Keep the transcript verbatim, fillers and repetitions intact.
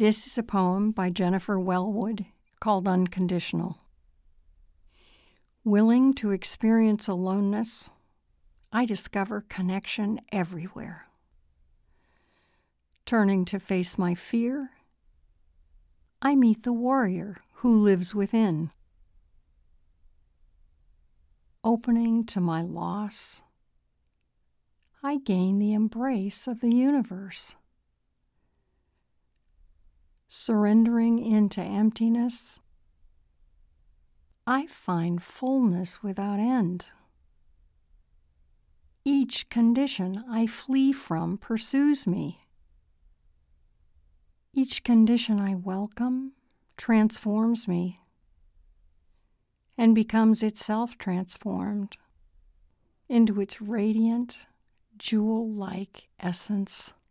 This is a poem by Jennifer Wellwood called Unconditional. Willing to experience aloneness, I discover connection everywhere. Turning to face my fear, I meet the warrior who lives within. Opening to my loss, I gain the embrace of the universe. Surrendering into emptiness, I find fullness without end. Each condition I flee from pursues me. Each condition I welcome transforms me and becomes itself transformed into its radiant, jewel-like essence.